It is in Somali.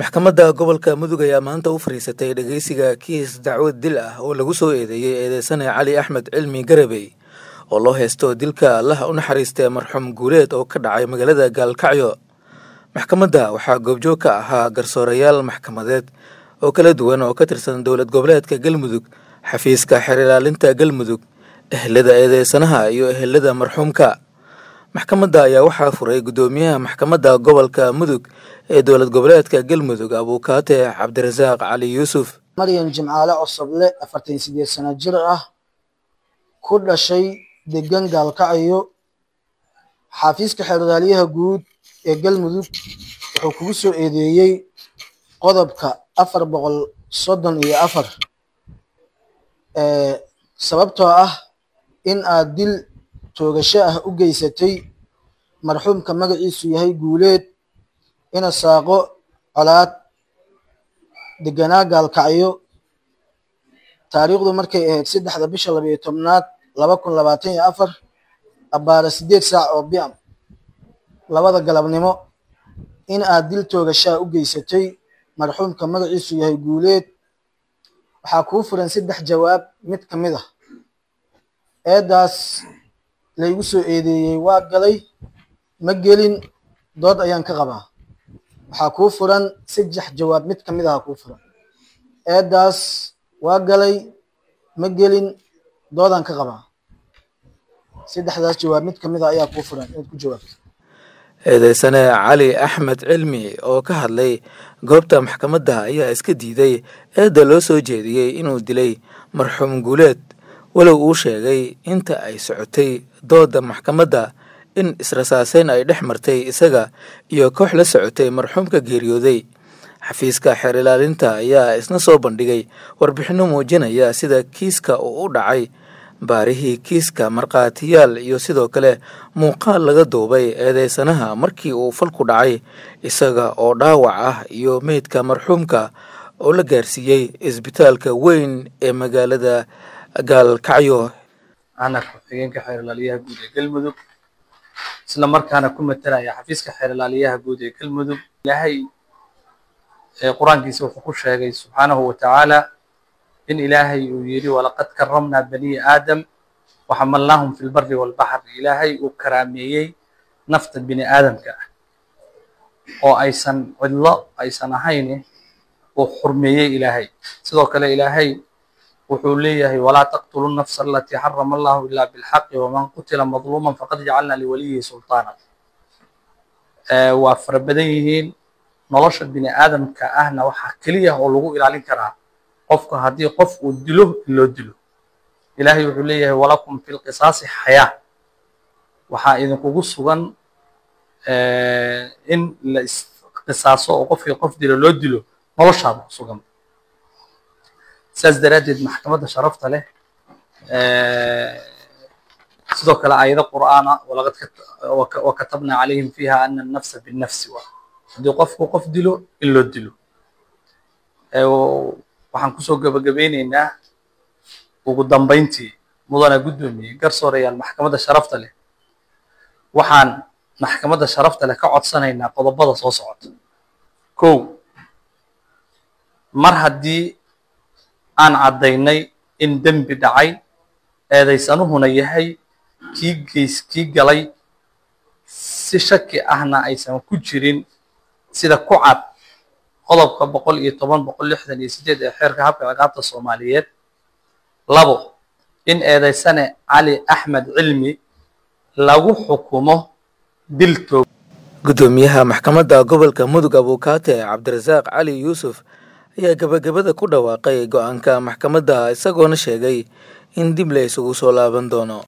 Maxkamadda gobolka Mudug ayaa maanta u fariisatay dhageysiga kiis dacwad dil ah oo lagu soo eedeeyay eedeysane Cali Axmed Cilmi Garabey oo loo haysto dilka Allah u naxariistay marxuum guuleed oo ka dhacay magaalada Gaalkacyo. Maxkamadda waxaa goobjoog ka ahaa garsoorayaal maxkamadeed oo kala duwan oo ka tirsan dowlad goboleedka Galmudug, xafiiska xeer ilaalinta Galmudug, ehelada eedeysanaha iyo ehelada marxuumka. Maxkamadda ayaa waxaa furay gudoomiyaha maxkamadda gobolka Mudug ee dowlad goboleedka Galmudug Abukaate Cabdirasaaq Cali Yuusuf. Maryan Jimcaale Cosoble 48 sano jir ah ku dhashay deegaan Gaalkacyo. Xafiiska xeer ilaaliyaha guud ee Galmudug wuxuu kugu soo eedeeyay qodobka 434 sababtoo ah in aad dil toogasho ah u geysatay marxuumka magaciisu yahay Guuleed ina saaqo colaad deganaa Gaalkacyo. taariikhdu markay ahayd 3 bisha 12aad 2024 abaara 8 saac oo PM labada galabnimo in aad dil toogasho u geysatay marxuumka magaciisu yahay Guuleed. waxaa kuu furan 3 jawaab mid ka mid ah eedaas la igu soo eedeeyay waa galay ma gelin dood ayaan ka qabaa. waxaa kuu furan 3 jawaab mid ka mid ah kuu furan eedaas waa galay ma gelin doodaan ka qabaa. 3daas jawaab mid ka mid ah ayaa kuu furan inaad ku jawaabto. eedeysane Cali Axmed Cilmi oo ka hadlay goobta maxkamadda ayaa iska diiday eedda loo soo jeediyay inuu dilay marxuum Guuleed, walow uu sheegay inta ay socotay dooda maxkamadda in israsaaseyn ay dhex martay isaga iyo koox la socotay marxuumka geeriyooday. xafiiska xeer ilaalinta ayaa isna soo bandhigay warbixino muujinaya sida kiiska uu u dhacay, baarihii kiiska, markhaatiyaal iyo sidoo kale muuqaal laga duubay eedeysanaha markii uu falku dhacay isaga oo dhaawac ah iyo meydka marxuumka oo la gaarsiiyey isbitaalka weyn ee magaalada Gaalkacyo. ana ku-xigeenka xeer ilaaliyaha guud ee Galmudug isla markaana ku matalaya xafiiska xeer ilaaliyaha guud ee Galmudug. ilaahay quraankiisa wuxuu ku sheegay subxaanahu wa ta'ala in ilaahay uu yiri walaqad karramna bani aadam wa hamalnahum fil barri wal bahri. ilaahay uu karaameeyay nafta bini aadamka oo aysan cidlo aysan ahayn oo xurmeeyay ilaahay. sidoo kale ilaahay wuxuu leeyahay walaa taqtulu an-nafsa allati harrama Allahu illa bil haqqi wa man qutila madluman faqad ja'alna li waliyyi sultaana. waa farabadan yihiin nolosha bini aadamka ahna waxa kaliya oo lagu ilaalin karaa qofka haddii qof uu dilo loo dilo. ilaahay wuxuu leeyahay walakum fil qisaasi hayaa. waxaa idinkugu sugan in la qisaaso oo qofkii qof dilo loo dilo noloshaada sugan. sidaas daraadeed maxkamadda sharafta leh sidoo kale aayado qur'aana wa katabna calayhim fiiha ana an-nafsa bin-nafsi haddii qofku qof dilo in loo dilo. waxaan kusoo gabagabeynaynaa ugu dambeyntii mudana gudoomiye garsoorayaal maxkamadda sharafta leh waxaan maxkamadda sharafta leh ka codsanaynaa qodobada soo socota. 1 mar haddii aan caddaynay in dembi dhacay eedeysanuhuna yahay kii galay si shaki ahna aysan ku jirin sida ku cad qodobka 110 ee xeerka habka ciqaabta Soomaaliyeed. 2 in eedeysane Cali Axmed Cilmi lagu xukumo dil toog. gudoomiyaha maxkamadda gobolka Mudug Abukaate Cabdirasaaq Cali Yuusuf ayaa gabagabada ku dhawaaqay go'aanka maxkamadda isagoona sheegay in dib la isugu soo laaban doono.